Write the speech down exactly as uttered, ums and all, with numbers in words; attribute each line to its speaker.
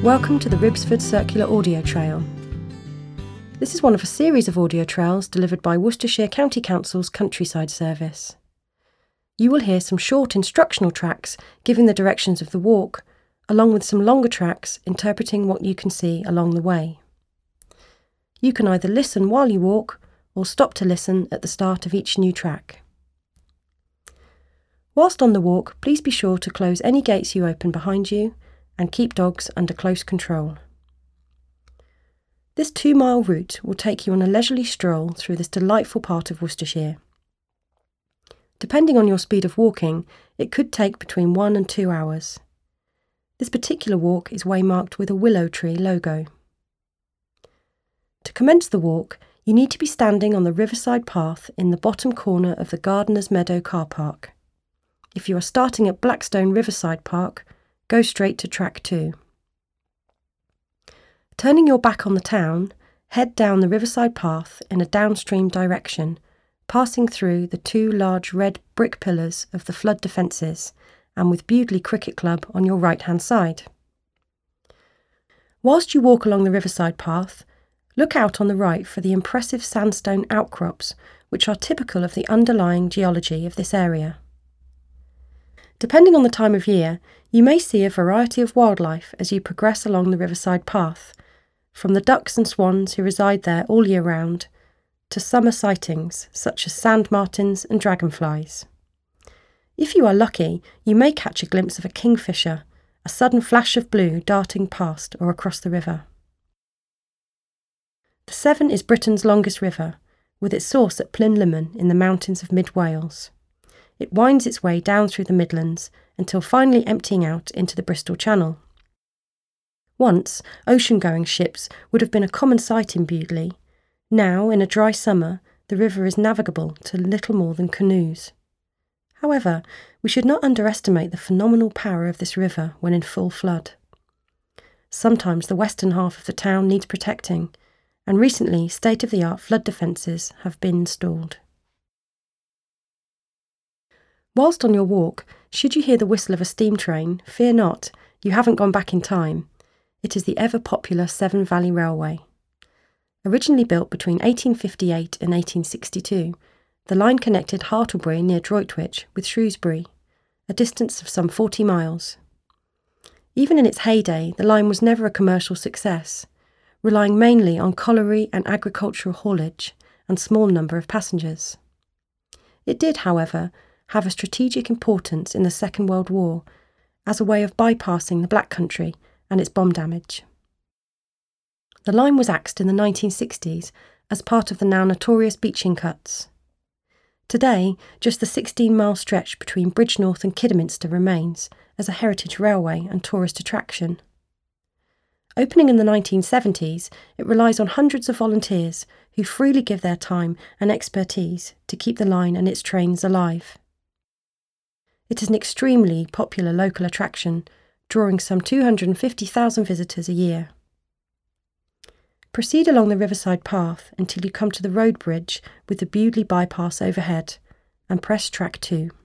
Speaker 1: Welcome to the Ribsford Circular Audio Trail. This is one of a series of audio trails delivered by Worcestershire County Council's Countryside Service. You will hear some short instructional tracks giving the directions of the walk, along with some longer tracks interpreting what you can see along the way. You can either listen while you walk or stop to listen at the start of each new track. Whilst on the walk, please be sure to close any gates you open behind you and keep dogs under close control. This two-mile route will take you on a leisurely stroll through this delightful part of Worcestershire. Depending on your speed of walking, it could take between one and two hours. This particular walk is waymarked with a willow tree logo. To commence the walk, you need to be standing on the riverside path in the bottom corner of the Gardener's Meadow car park. If you are starting at Blackstone Riverside Park, go straight to track two. Turning your back on the town, head down the riverside path in a downstream direction, passing through the two large red brick pillars of the flood defences and with Bewdley Cricket Club on your right-hand side. Whilst you walk along the riverside path, look out on the right for the impressive sandstone outcrops which are typical of the underlying geology of this area. Depending on the time of year, you may see a variety of wildlife as you progress along the riverside path, from the ducks and swans who reside there all year round, to summer sightings such as sand martins and dragonflies. If you are lucky, you may catch a glimpse of a kingfisher, a sudden flash of blue darting past or across the river. The Severn is Britain's longest river, with its source at Plynlimmon in the mountains of mid-Wales. It winds its way down through the Midlands until finally emptying out into the Bristol Channel. Once, ocean-going ships would have been a common sight in Bewdley. Now, in a dry summer, the river is navigable to little more than canoes. However, we should not underestimate the phenomenal power of this river when in full flood. Sometimes the western half of the town needs protecting, and recently state-of-the-art flood defences have been installed. Whilst on your walk, should you hear the whistle of a steam train, fear not, you haven't gone back in time. It is the ever-popular Severn Valley Railway. Originally built between eighteen fifty-eight and eighteen sixty-two, the line connected Hartlebury near Droitwich with Shrewsbury, a distance of some forty miles. Even in its heyday, the line was never a commercial success, relying mainly on colliery and agricultural haulage and small number of passengers. It did, however, have a strategic importance in the Second World War as a way of bypassing the Black Country and its bomb damage. The line was axed in the nineteen sixties as part of the now notorious Beeching Cuts. Today, just the sixteen-mile stretch between Bridgnorth and Kidderminster remains as a heritage railway and tourist attraction. Opening in the nineteen seventies, it relies on hundreds of volunteers who freely give their time and expertise to keep the line and its trains alive. It is an extremely popular local attraction, drawing some two hundred fifty thousand visitors a year. Proceed along the riverside path until you come to the road bridge with the Bewdley bypass overhead, and press track two.